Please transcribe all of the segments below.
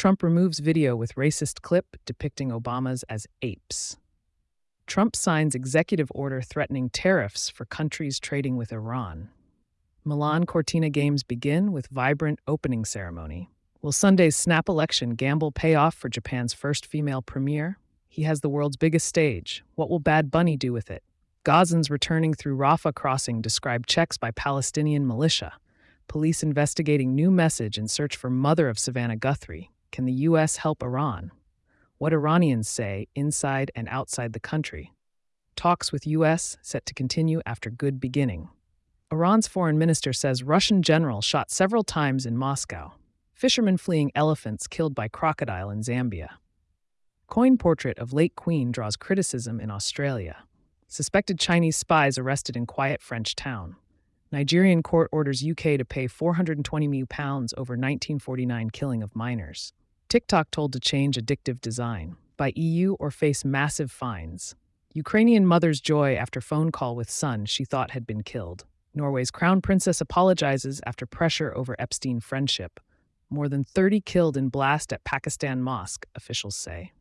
Trump removes video with racist clip depicting Obamas as apes. Trump signs executive order threatening tariffs for countries trading with Iran. Milan Cortina Games begin with vibrant opening ceremony. Will Sunday's snap election gamble pay off for Japan's first female premier? He has the world's biggest stage. What will Bad Bunny do with it? Gazans returning through Rafah crossing describe checks by Palestinian militia. Police investigating new message in search for mother of Savannah Guthrie. Can the U.S. help Iran? What Iranians say inside and outside the country. Talks with U.S. set to continue after good beginning. Iran's foreign minister says Russian general shot several times in Moscow. Fishermen fleeing elephants killed by crocodile in Zambia. Coin portrait of late Queen draws criticism in Australia. Suspected Chinese spies arrested in quiet French town. Nigerian court orders UK to pay £420 million over 1949 killing of minors. TikTok told to change addictive design by EU or face massive fines. Ukrainian mother's joy after phone call with son she thought had been killed. Norway's crown princess apologizes after pressure over Epstein friendship. More than 30 killed in blast at Pakistan mosque, officials say.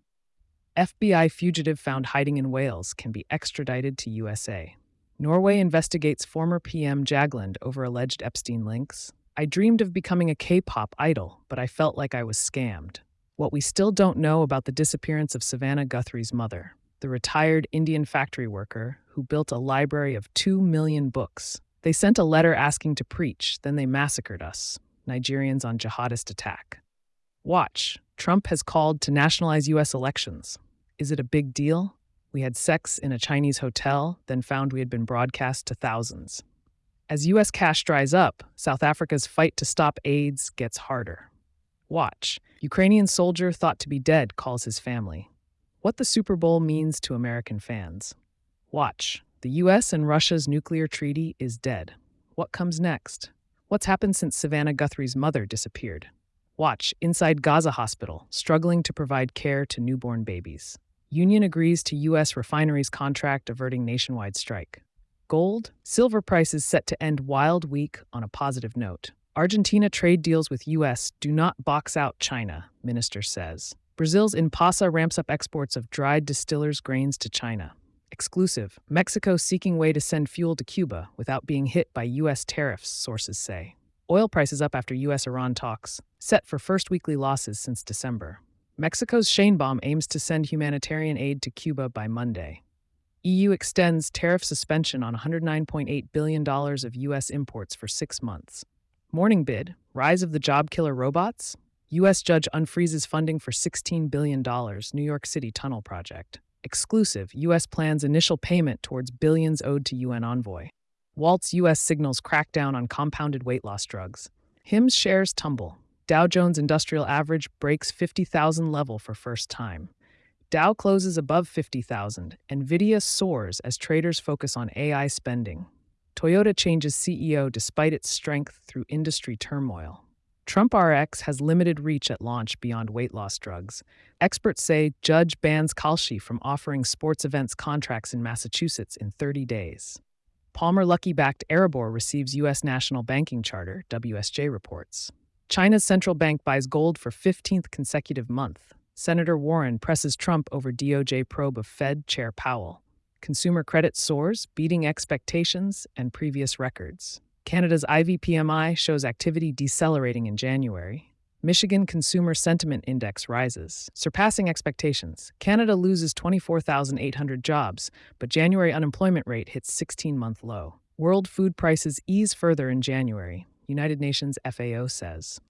FBI fugitive found hiding in Wales can be extradited to USA. Norway investigates former PM Jagland over alleged Epstein links. I dreamed of becoming a K-pop idol, but I felt like I was scammed. What we still don't know about the disappearance of Savannah Guthrie's mother, the retired Indian factory worker who built a library of 2 million books. They sent a letter asking to preach, then they massacred us. Nigerians on jihadist attack. Watch. Trump has called to nationalize U.S. elections. Is it a big deal? We had sex in a Chinese hotel, then found we had been broadcast to thousands. As U.S. cash dries up, South Africa's fight to stop AIDS gets harder. Watch. Ukrainian soldier thought to be dead calls his family. What the Super Bowl means to American fans. Watch. The U.S. and Russia's nuclear treaty is dead. What comes next? What's happened since Savannah Guthrie's mother disappeared? Watch. Inside Gaza hospital, struggling to provide care to newborn babies. Union agrees to U.S. refineries contract averting nationwide strike. Gold, silver prices set to end wild week on a positive note. Argentina trade deals with U.S. do not box out China, minister says. Brazil's Impasa ramps up exports of dried distillers' grains to China. Exclusive, Mexico seeking way to send fuel to Cuba without being hit by U.S. tariffs, sources say. Oil prices up after U.S.-Iran talks, set for first weekly losses since December. Mexico's Sheinbaum aims to send humanitarian aid to Cuba by Monday. EU extends tariff suspension on $109.8 billion of U.S. imports for 6 months. Morning bid, rise of the job killer robots? U.S. judge unfreezes funding for $16 billion New York City tunnel project. Exclusive, U.S. plans initial payment towards billions owed to UN envoy. Waltz U.S. signals crackdown on compounded weight loss drugs. Hims shares tumble. Dow Jones Industrial Average breaks 50,000 level for first time. Dow closes above 50,000. Nvidia soars as traders focus on AI spending. Toyota changes CEO despite its strength through industry turmoil. Trump RX has limited reach at launch beyond weight loss drugs. Experts say judge bans Kalshi from offering sports events contracts in Massachusetts in 30 days. Palmer Luckey-backed Erebor receives U.S. national banking charter, WSJ reports. China's central bank buys gold for 15th consecutive month. Senator Warren presses Trump over DOJ probe of Fed Chair Powell. Consumer credit soars, beating expectations and previous records. Canada's IVPMI shows activity decelerating in January. Michigan Consumer Sentiment Index rises, surpassing expectations. Canada loses 24,800 jobs, but January unemployment rate hits 16-month low. World food prices ease further in January, United Nations FAO says.